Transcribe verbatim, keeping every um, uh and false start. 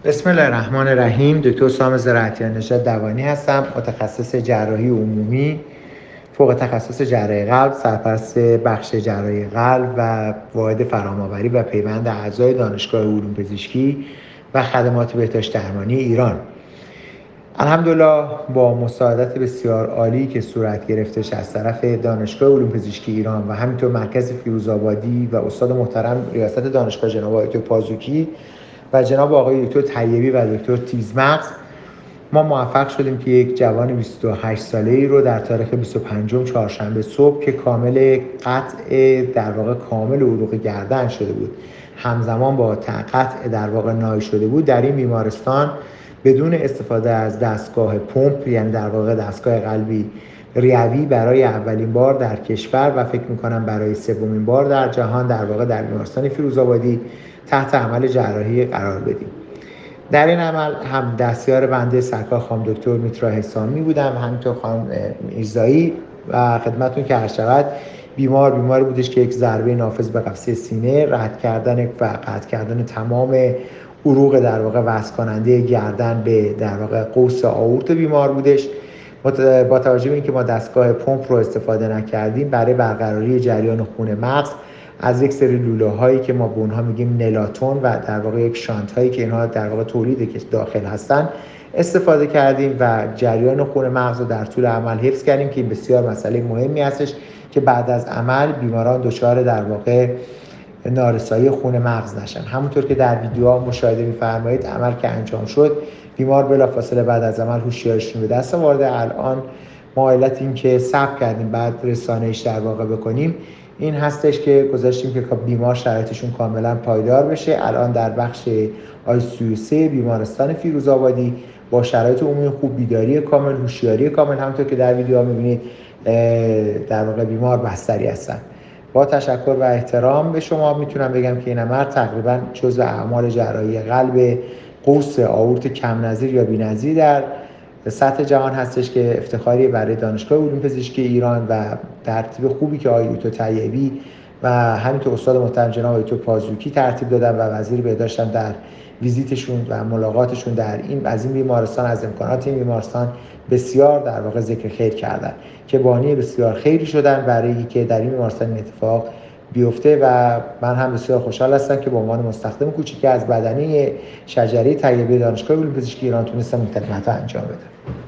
بسم الله الرحمن الرحیم. دکتر سام زراعتیان نژاد دوانی هستم، متخصص جراحی عمومی، فوق تخصص جراحی قلب، سرپرست بخش جراحی قلب و واحد فرام‌آوری و پیوند اعضای دانشگاه علوم پزشکی و خدمات بهداشت درمانی ایران. الحمدلله با مساعدت بسیار عالی که صورت گرفتش از طرف دانشگاه علوم پزشکی ایران و همینطور مرکز فیروزآبادی و استاد محترم ریاست دانشگاه جناب آقای دکتر پازوکی و جناب آقای دکتر طیبی و دکتر تیزمغز، ما موفق شدیم که یک جوان بیست و هشت ساله‌ای رو در تاریخ بیست و پنجم چهارشنبه صبح که کامل قطع در واقع کامل عروق گردن شده بود، همزمان با قطع در واقع نای شده بود، در این بیمارستان بدون استفاده از دستگاه پمپ، یعنی در واقع دستگاه قلبی ریوی، برای اولین بار در کشور و فکر می‌کنم برای سومین بار در جهان در واقع در بیمارستان فیروزآبادی تحت عمل جراحی قرار بدیم. در این عمل هم دستیار بنده سرکار خانم دکتر میترا حسامی بودم، همینطور خانم میرزایی و خدمتتون که عرض شود بیمار بیماری بودش که یک ضربه نافذ به قفسه سینه، رد کردن و قطع کردن تمام عروق در واقع وصل کننده گردن به در واقع قوس آورت بیمار بودش. با توجه به اینکه ما دستگاه پمپ رو استفاده نکردیم، برای برقراری جریان خون مغز از یک سری لوله هایی که ما به اونها میگیم نلاتون و در واقع یک شانت هایی که اینها در واقع تولید که داخل هستن استفاده کردیم و جریان خون مغز رو در طول عمل حفظ کردیم که بسیار مسئله مهمی هستش که بعد از عمل بیماران دچار در واقع نارسایی خون مغز نشن. همونطور که در ویدیوها مشاهده می‌فرمایید، عمل که انجام شد بیمار بلافاصله بعد از عمل هوشیاریش به دست آورده. الان ما علت این که صبر کردیم بعد رسانه‌اش در واقع بکنیم این هستش که گذاشتیم که بیمار شرایطشون کاملا پایدار بشه. الان در بخش آی سی یو سه بیمارستان فیروزآبادی با شرایط عمومی خوب، بیداری کامل، هوشیاری کامل، همونطور که در ویدیوها می‌بینید در واقع بیمار بستری هستن. با تشکر و احترام به شما میتونم بگم که این عمل تقریبا جزء اعمال جراحی قلب قوس آورت کم نظیر یا بی‌نظیر در سطح جهان هستش که افتخاری برای دانشگاه علوم پزشکی ایران و ترتیب خوبی که آقای دکتر طیبی و همینطور استاد محترم جناب آقای دکتر پازوکی ترتیب دادن و وزیر بهداشت در ویزیتشون و ملاقاتشون در این از این بیمارستان، از امکانات این بیمارستان بسیار در واقع ذکر خیر کردن که بانی بسیار خیری شدن برای که در این بیمارستان این اتفاق بیفته و من هم بسیار خوشحال هستم که به عنوان مستخدم کوچیکی از بدنه شجره طیبه دانشگاه علوم پزشکی ایران تونستم این خدمت انجام بدم.